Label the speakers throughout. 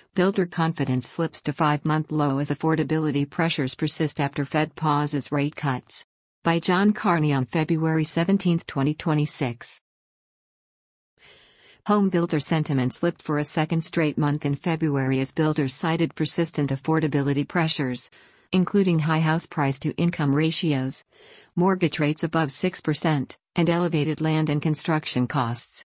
Speaker 1: Builder confidence slips to 5-month low as affordability pressures persist after Fed pauses rate cuts. By John Carney on February 17, 2026. Home builder sentiment slipped for a second straight month in February as builders cited persistent affordability pressures, including high house price-to-income ratios, mortgage rates above 6%, and elevated land and construction costs.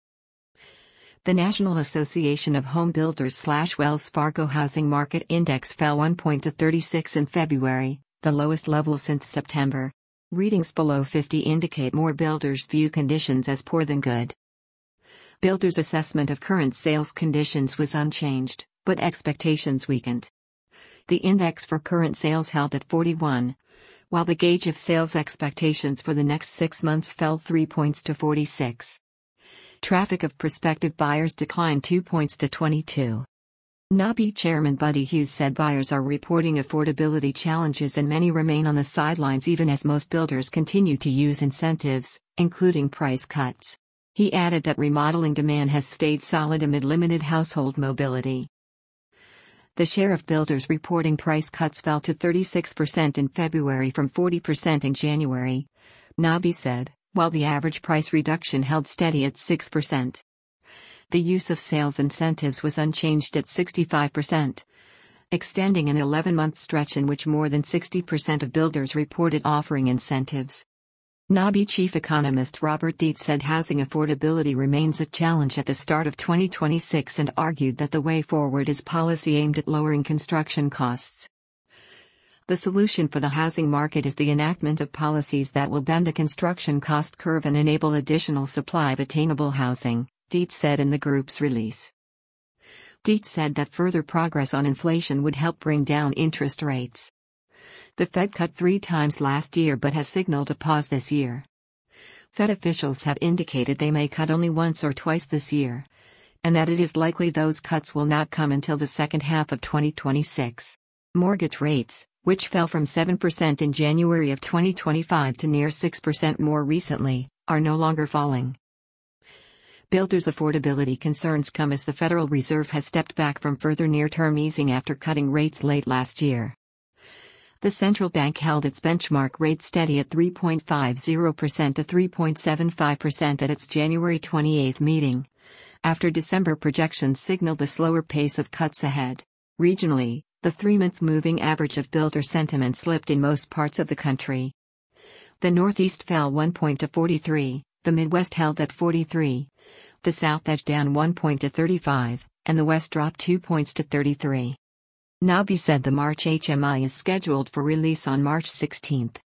Speaker 1: The National Association of Home Builders/Wells Fargo Housing Market Index fell 1 point to 36 in February, the lowest level since September. Readings below 50 indicate more builders view conditions as poor than good. Builders' assessment of current sales conditions was unchanged, but expectations weakened. The index for current sales held at 41, while the gauge of sales expectations for the next 6 months fell 3 points to 46. Traffic of prospective buyers declined 2 points to 22. NABI Chairman Buddy Hughes said buyers are reporting affordability challenges and many remain on the sidelines even as most builders continue to use incentives, including price cuts. He added that remodeling demand has stayed solid amid limited household mobility. The share of builders reporting price cuts fell to 36% in February from 40% in January, NABI said, while the average price reduction held steady at 6%. The use of sales incentives was unchanged at 65%, extending an 11-month stretch in which more than 60% of builders reported offering incentives. NABI chief economist Robert Dietz said housing affordability remains a challenge at the start of 2026 and argued that the way forward is policy aimed at lowering construction costs. The solution for the housing market is the enactment of policies that will bend the construction cost curve and enable additional supply of attainable housing, Dietz said in the group's release. Dietz said that further progress on inflation would help bring down interest rates. The Fed cut 3 times last year but has signaled a pause this year. Fed officials have indicated they may cut only once or twice this year, and that it is likely those cuts will not come until the second half of 2026. Mortgage rates, which fell from 7% in January of 2025 to near 6% more recently, are no longer falling. Builders' affordability concerns come as the Federal Reserve has stepped back from further near-term easing after cutting rates late last year. The central bank held its benchmark rate steady at 3.50% to 3.75% at its January 28 meeting, after December projections signaled a slower pace of cuts ahead. Regionally, the 3-month moving average of builder sentiment slipped in most parts of the country. The Northeast fell 1 point to 43, the Midwest held at 43, the South edged down 1 point to 35, and the West dropped 2 points to 33. NABI said the March HMI is scheduled for release on March 16.